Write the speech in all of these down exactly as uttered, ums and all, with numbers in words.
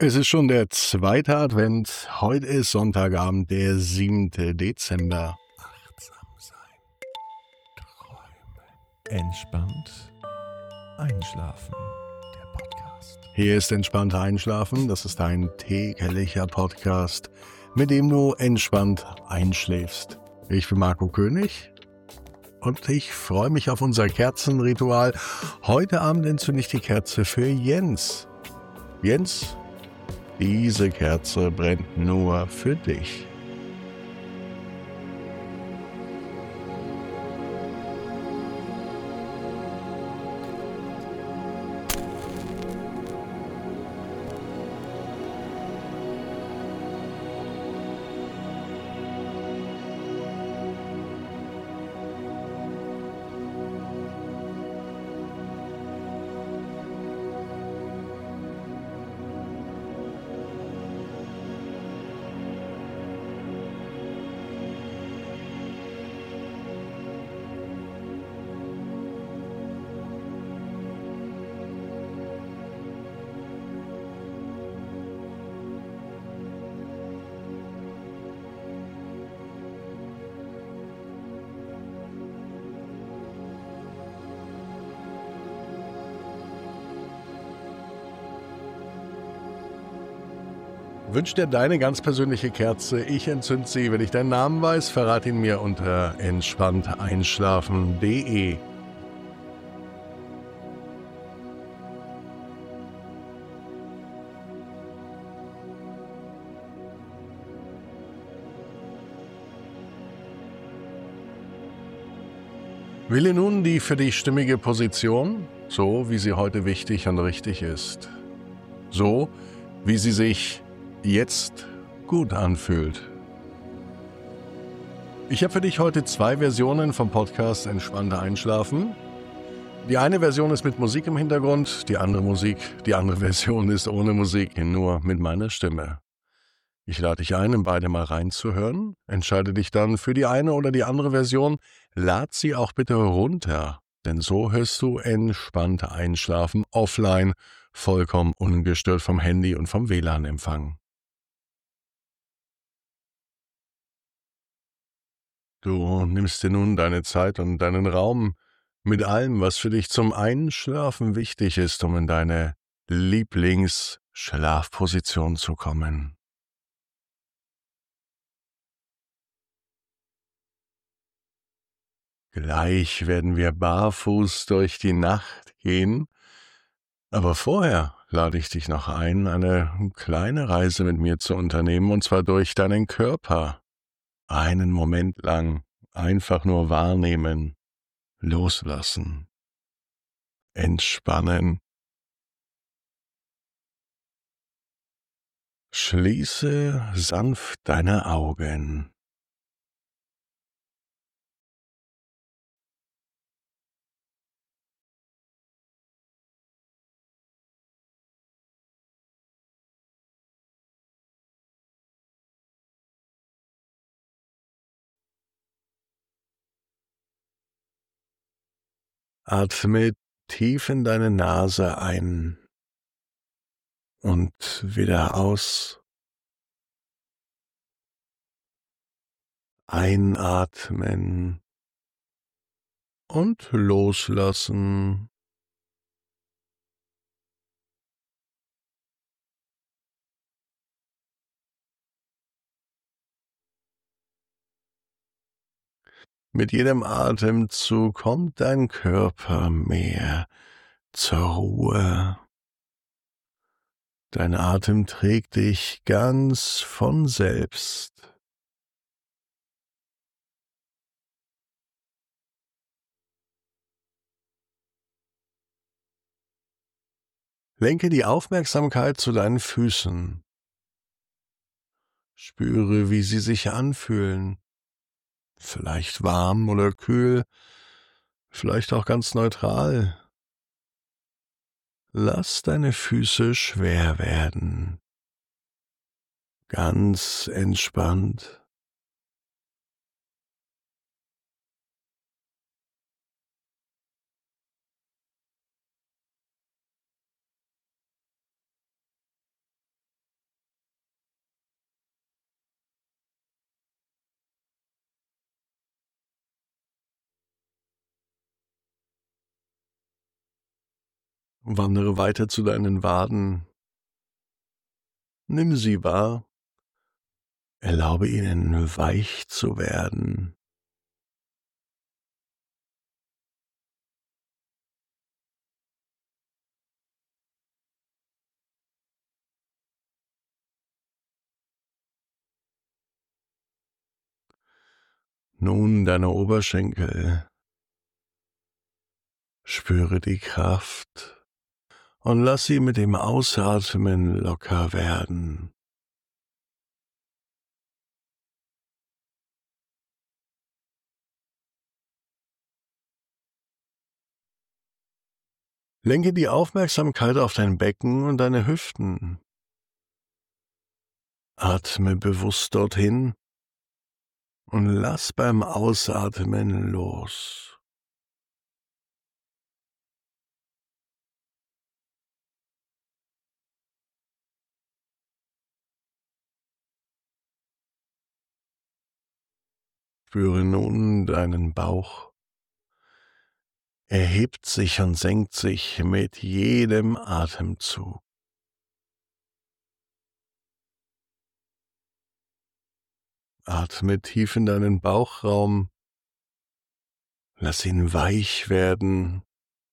Es ist schon der zweite Advent. Heute ist Sonntagabend, der siebte Dezember. Achtsam sein, träumen, entspannt einschlafen. Der Podcast. Hier ist entspannt einschlafen. Das ist ein täglicher Podcast, mit dem du entspannt einschläfst. Ich bin Marco König und ich freue mich auf unser Kerzenritual. Heute Abend entzünde ich die Kerze für Jens. Jens, diese Kerze brennt nur für dich. Wünsch dir deine ganz persönliche Kerze, ich entzünd sie. Wenn ich deinen Namen weiß, verrat ihn mir unter entspannt einschlafen punkt de. Wähle nun die für dich stimmige Position, so wie sie heute wichtig und richtig ist. So, wie sie sich jetzt gut anfühlt. Ich habe für dich heute zwei Versionen vom Podcast Entspannter Einschlafen. Die eine Version ist mit Musik im Hintergrund, die andere Musik, die andere Version ist ohne Musik, nur mit meiner Stimme. Ich lade dich ein, in beide mal reinzuhören. Entscheide dich dann für die eine oder die andere Version. Lad sie auch bitte runter, denn so hörst du entspannt einschlafen, offline, vollkommen ungestört vom Handy und vom W L A N-Empfang. Du nimmst dir nun deine Zeit und deinen Raum mit allem, was für dich zum Einschlafen wichtig ist, um in deine Lieblingsschlafposition zu kommen. Gleich werden wir barfuß durch die Nacht gehen, aber vorher lade ich dich noch ein, eine kleine Reise mit mir zu unternehmen, und zwar durch deinen Körper. Einen Moment lang einfach nur wahrnehmen, loslassen, entspannen. Schließe sanft deine Augen. Atme tief in deine Nase ein und wieder aus. Einatmen und loslassen. Mit jedem Atemzug kommt dein Körper mehr zur Ruhe. Dein Atem trägt dich ganz von selbst. Lenke die Aufmerksamkeit zu deinen Füßen. Spüre, wie sie sich anfühlen. Vielleicht warm oder kühl, vielleicht auch ganz neutral. Lass deine Füße schwer werden. Ganz entspannt. Wandere weiter zu deinen Waden. Nimm sie wahr. Erlaube ihnen weich zu werden. Nun deine Oberschenkel. Spüre die Kraft und lass sie mit dem Ausatmen locker werden. Lenke die Aufmerksamkeit auf dein Becken und deine Hüften. Atme bewusst dorthin und lass beim Ausatmen los. Spüre nun deinen Bauch. Er hebt sich und senkt sich mit jedem Atemzug. Atme tief in deinen Bauchraum. Lass ihn weich werden.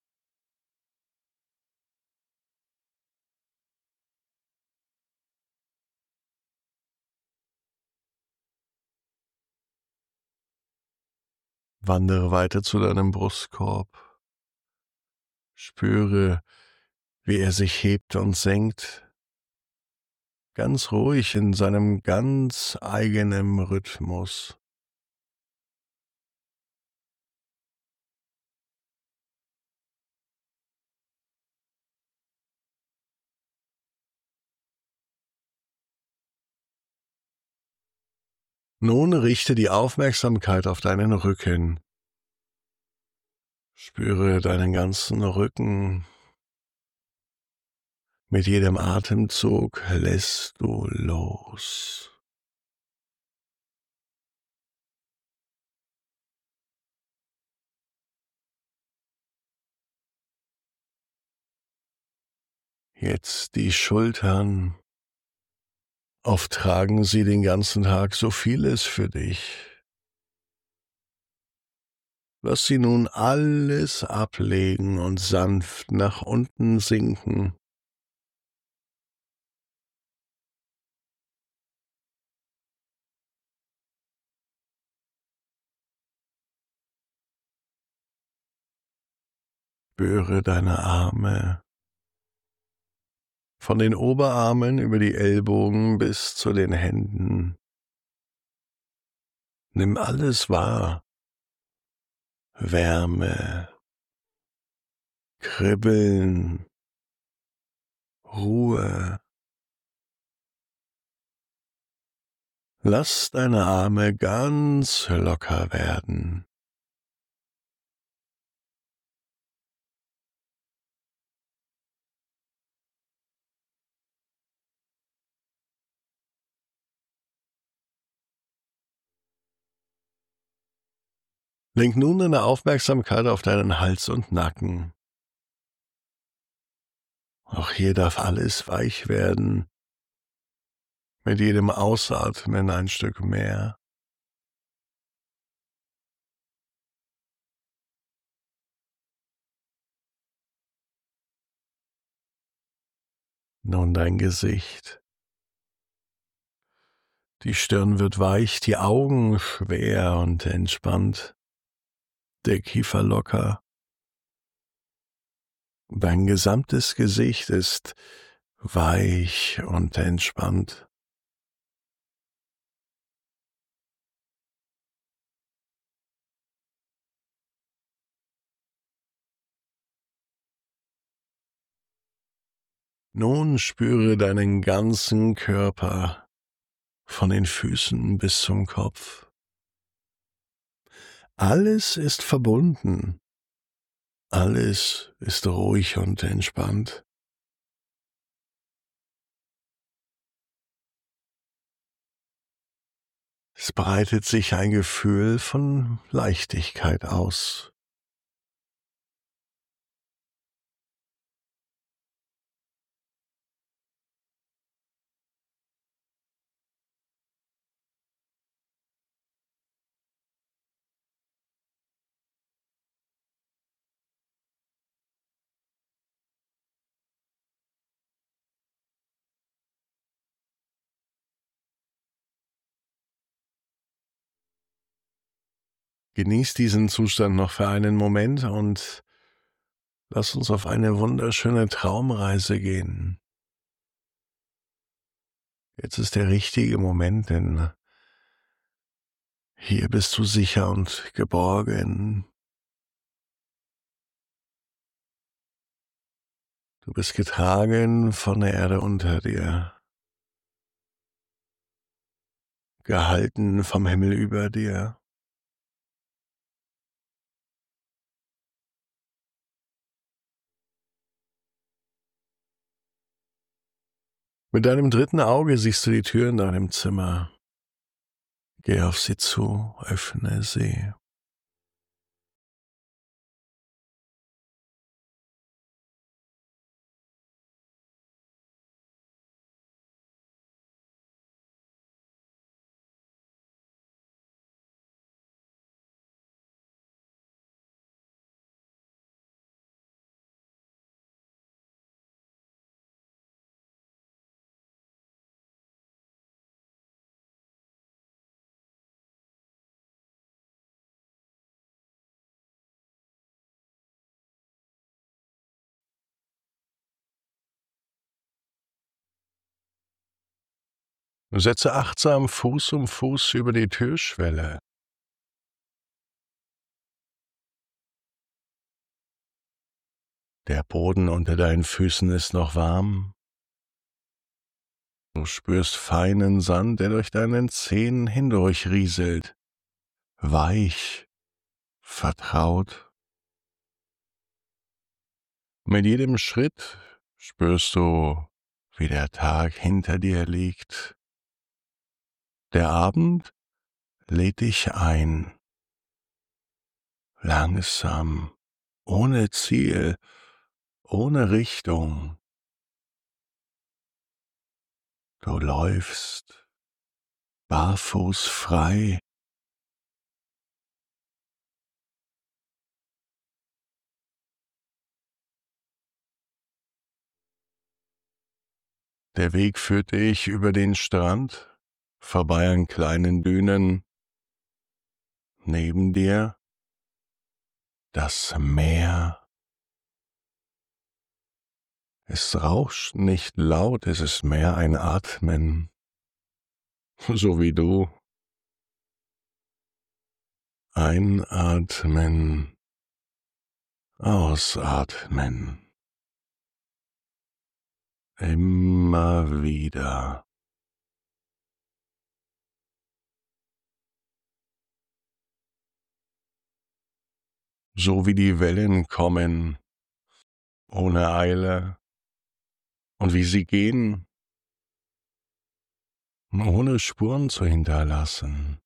Wandere weiter zu deinem Brustkorb. Spüre, wie er sich hebt und senkt, ganz ruhig in seinem ganz eigenen Rhythmus. Nun richte die Aufmerksamkeit auf deinen Rücken. Spüre deinen ganzen Rücken. Mit jedem Atemzug lässt du los. Jetzt die Schultern. Oft tragen sie den ganzen Tag so vieles für dich. Lass sie nun alles ablegen und sanft nach unten sinken. Spüre deine Arme. Von den Oberarmen über die Ellbogen bis zu den Händen. Nimm alles wahr. Wärme, Kribbeln, Ruhe. Lass deine Arme ganz locker werden. Lenk nun deine Aufmerksamkeit auf deinen Hals und Nacken. Auch hier darf alles weich werden. Mit jedem Ausatmen ein Stück mehr. Nun dein Gesicht. Die Stirn wird weich, die Augen schwer und entspannt. Der Kiefer locker. Dein gesamtes Gesicht ist weich und entspannt. Nun spüre deinen ganzen Körper, von den Füßen bis zum Kopf. Alles ist verbunden. Alles ist ruhig und entspannt. Es breitet sich ein Gefühl von Leichtigkeit aus. Genieß diesen Zustand noch für einen Moment und lass uns auf eine wunderschöne Traumreise gehen. Jetzt ist der richtige Moment, denn hier bist du sicher und geborgen. Du bist getragen von der Erde unter dir, gehalten vom Himmel über dir. Mit deinem dritten Auge siehst du die Tür in deinem Zimmer. Geh auf sie zu, öffne sie. Setze achtsam Fuß um Fuß über die Türschwelle. Der Boden unter deinen Füßen ist noch warm. Du spürst feinen Sand, der durch deinen Zehen hindurch rieselt. Weich, vertraut. Mit jedem Schritt spürst du, wie der Tag hinter dir liegt. Der Abend lädt dich ein. Langsam, ohne Ziel, ohne Richtung. Du läufst barfuß frei. Der Weg führt dich über den Strand, vorbei an kleinen Dünen. Neben dir das Meer. Es rauscht nicht laut, es ist mehr ein Atmen, so wie du. Einatmen, ausatmen. Immer wieder. So wie die Wellen kommen, ohne Eile, und wie sie gehen, ohne Spuren zu hinterlassen.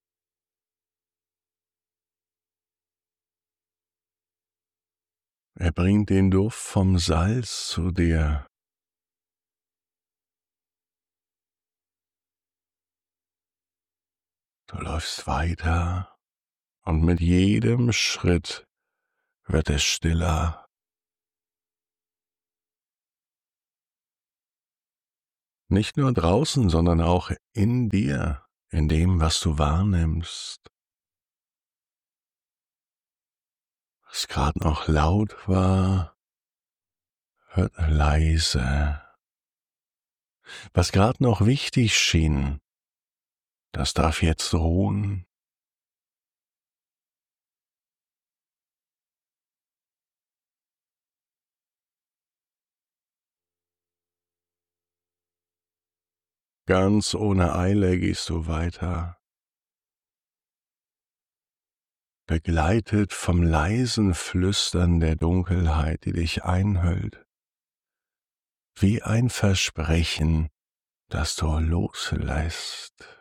Er bringt den Duft vom Salz zu dir. Du läufst weiter und mit jedem Schritt wird es stiller. Nicht nur draußen, sondern auch in dir, in dem, was du wahrnimmst. Was gerade noch laut war, wird leise. Was gerade noch wichtig schien, das darf jetzt ruhen. Ganz ohne Eile gehst du weiter, begleitet vom leisen Flüstern der Dunkelheit, die dich einhüllt, wie ein Versprechen, das du loslässt.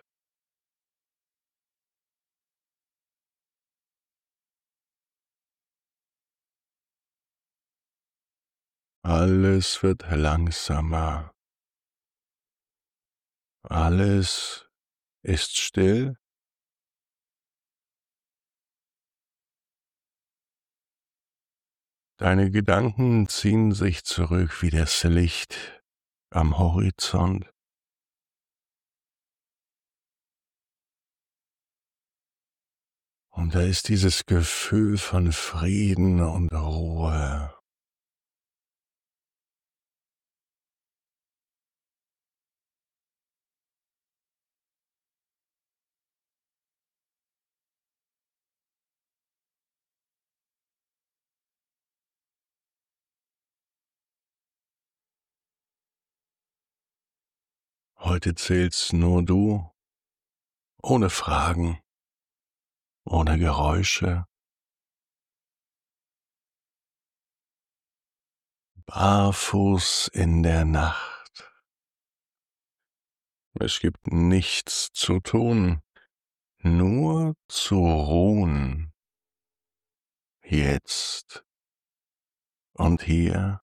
Alles wird langsamer. Alles ist still. Deine Gedanken ziehen sich zurück wie das Licht am Horizont. Und da ist dieses Gefühl von Frieden und Ruhe. Heute zählst nur du, ohne Fragen, ohne Geräusche, barfuß in der Nacht. Es gibt nichts zu tun, nur zu ruhen, jetzt und hier.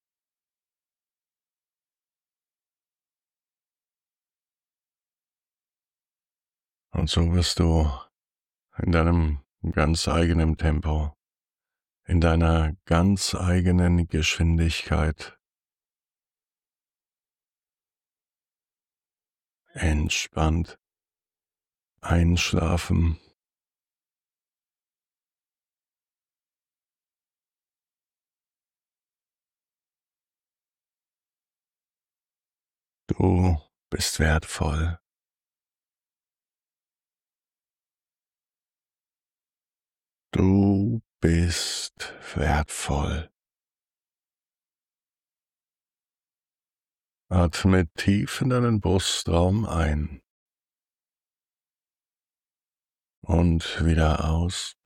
Und so wirst du in deinem ganz eigenen Tempo, in deiner ganz eigenen Geschwindigkeit entspannt einschlafen. Du bist wertvoll. Du bist wertvoll. Atme tief in deinen Brustraum ein und wieder aus.